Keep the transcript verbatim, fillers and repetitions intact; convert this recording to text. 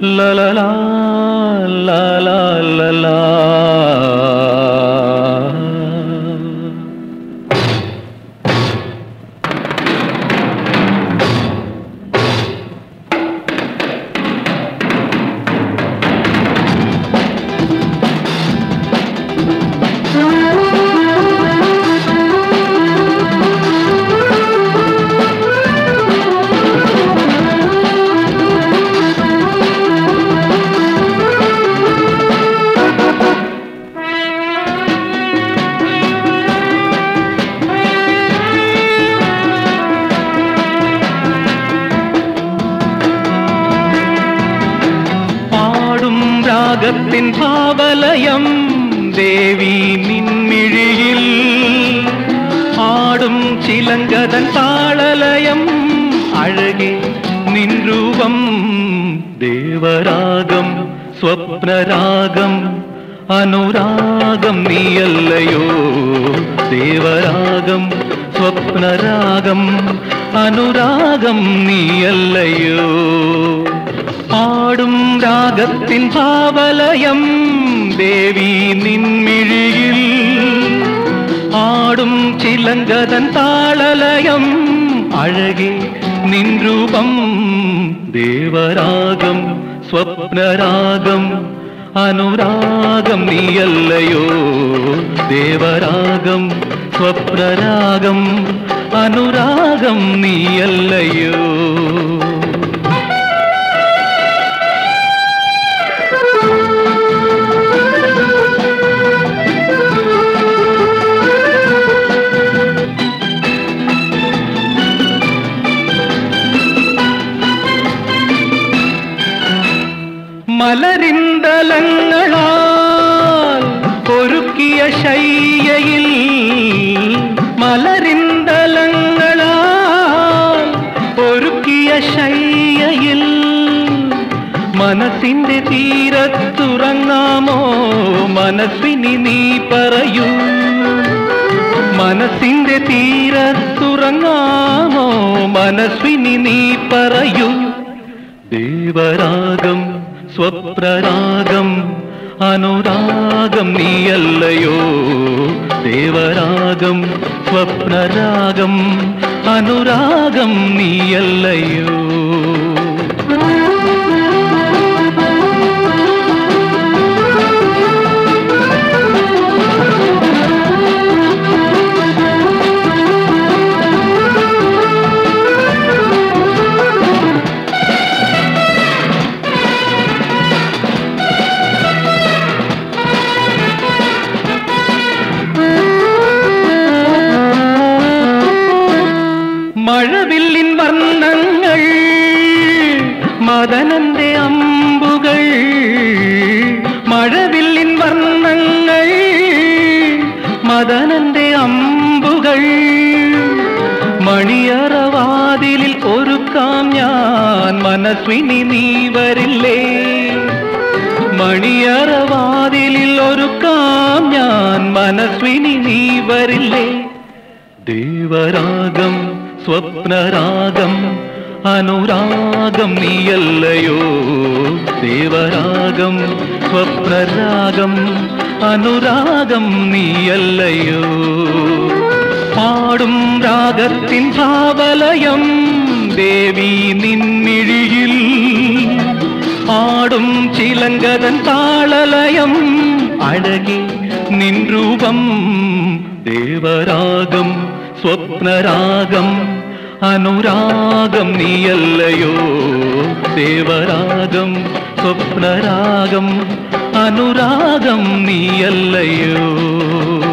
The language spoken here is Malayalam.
la la la la la la la. രാഗത്തിൻ Bhavalayam ദേവി നിൻമിഴിയിൽ ആടും ചിലങ്കതൻ താളലയം അഴകെ നിൻ രൂപം ദേവരാഗം സ്വപ്നരാഗം അനുരാഗം നീയല്ലയോ ദേവരാഗം സ്വപ്നരാഗം അനുരാഗം നീയല്ലയോ ആടും രാഗത്തിൻ ഭാവലയം ദേവി നിൻമിഴിയിൽ ആടും ചിലങ്കതൻ താളലയം അഴകെ നിൻ രൂപം ദേവരാഗം സ്വപ്നരാഗം അനുരാഗം നീയല്ലയോ ദേവരാഗം സ്വപ്നരാഗം അനുരാഗം നീയല്ലയോ മലരിന്തലങ്ങളാൽ ഒരുക്കിയ ശയ്യയിൽ മലരിന്തലങ്ങളാൽ ഒരുക്കിയ ശയ്യയിൽ മനസ്സിന്റെ തീരത്തുറങ്ങാമോ മനസ്സിനി നീ പറയൂ മനസ്സിന്റെ തീരത്തുറങ്ങാമോ മനസ്സിനി നീ പറയൂ ദേവരാഗം സ്വപ്നരാഗം അനുരാഗം നീയല്ലയോ ദേവരാഗം സ്വപ്നരാഗം അനുരാഗം നീയല്ലയോ മഴവില്ലിൻ വർണ്ണങ്ങൾ മദനന്റെ അമ്പുകൾ മഴവില്ലിൻ വർണ്ണങ്ങൾ മദനന്റെ അമ്പുകൾ മണിയറവാതിലിൽ ഒരുക്കാം ഞാൻ മനസ്വിനി നീ വരില്ലേ മണിയറവാതിലിൽ ഒരുക്കാം ഞാൻ മനസ്വിനി നീ വരില്ലേ ദേവരാഗം സ്വപ്നരാഗം അനുരാഗം നീയല്ലയോ ദേവരാഗം സ്വപ്നരാഗം അനുരാഗം നീയല്ലയോ പാടും രാഗത്തിൻ ഭാവലയം ദേവി നിൻമിഴിയിൽ ആടും ചിലങ്കതൻ താളലയം അഴകെ നിൻ രൂപം ദേവരാഗം സ്വപ്നരാഗം അനുരാഗം നീയല്ലയോ ദേവരാഗം സ്വപ്നരാഗം അനുരാഗം നീയല്ലയോ